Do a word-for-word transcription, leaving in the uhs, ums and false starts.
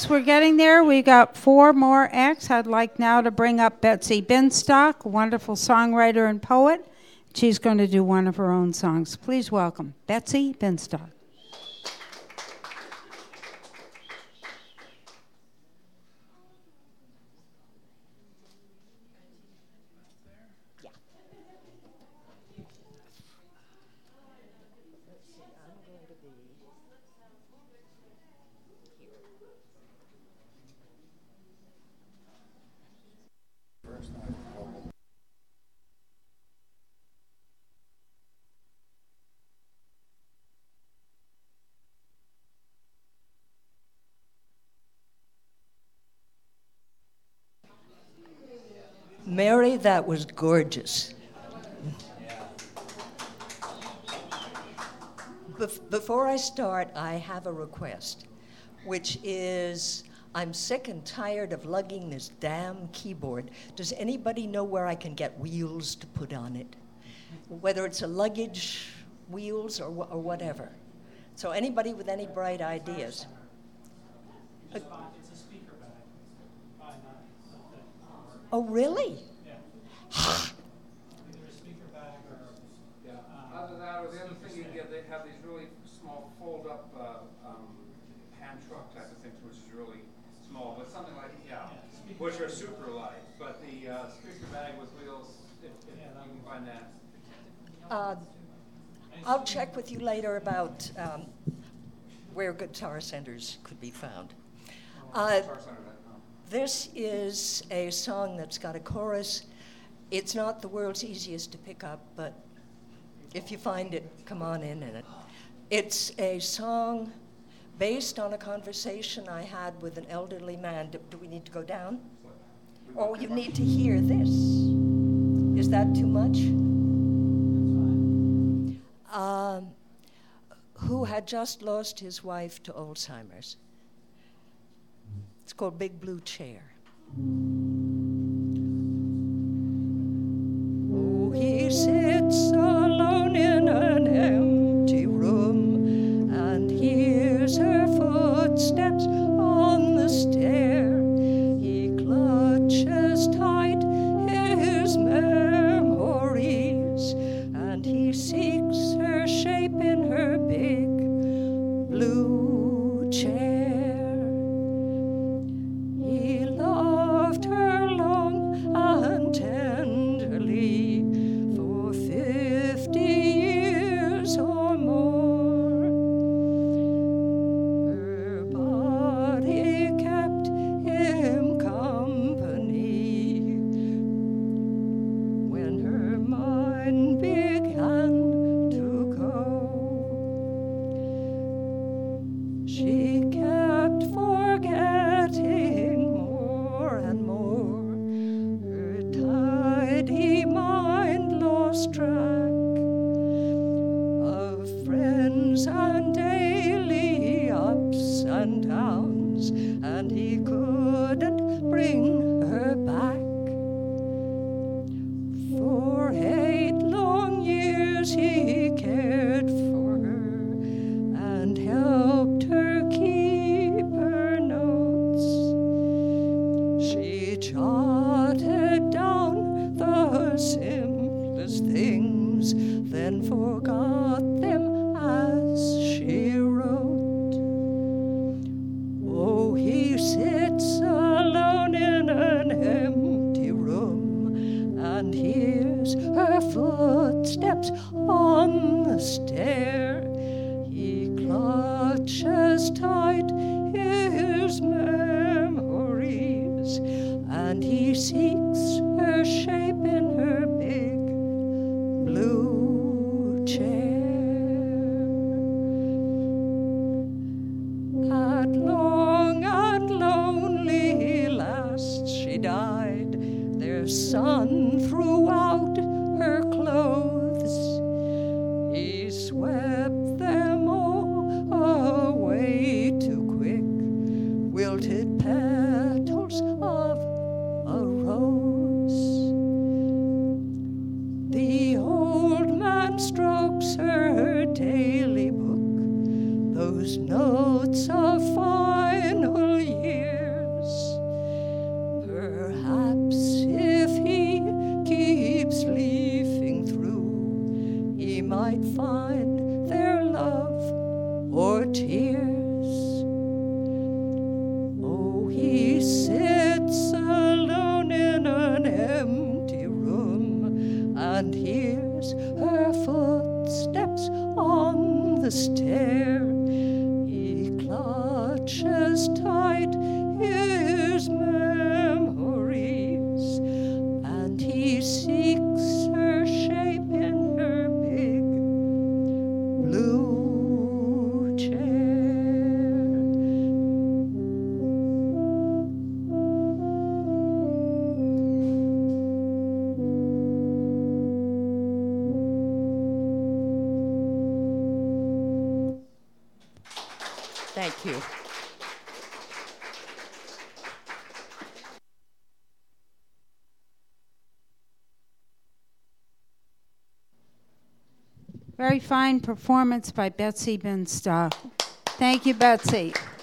As we're getting there, we got four more acts. I'd like now to bring up Betsy Binstock, a wonderful songwriter and poet. She's going to do one of her own songs. Please welcome Betsy Binstock. Mary, that was gorgeous. Bef- before I start, I have a request, which is I'm sick and tired of lugging this damn keyboard. Does anybody know where I can get wheels to put on it? Whether it's a luggage wheels or, wh- or whatever. So anybody with any bright ideas? Uh, Oh, really? Yeah. Either a speaker bag or... Yeah. Uh, Either that or the other thing you get, they have these really small fold-up uh, um, hand truck type of things, which is really small, but something like, yeah, yeah which are super light. But the uh, speaker bag with wheels, if, if yeah, you can find that. Uh, I'll check with you later about um, where guitar centers could be found. Uh, This is a song that's got a chorus. It's not the world's easiest to pick up, but if you find it, come on in in it. It's a song based on a conversation I had with an elderly man. Do, do we need to go down? Oh, you need to hear this. Is that too much? Um, who had just lost his wife to Alzheimer's. It's called Big Blue Chair. Oh, he sits alone in an empty room and hears her footsteps on the stair. He clutches tight his memories and he seeks her shape in her big blue chair. Those notes of final year hide his memories, and he seeks her shape in her big blue chair. Thank you. Very fine performance by Betsy Binstock. Thank you, Betsy.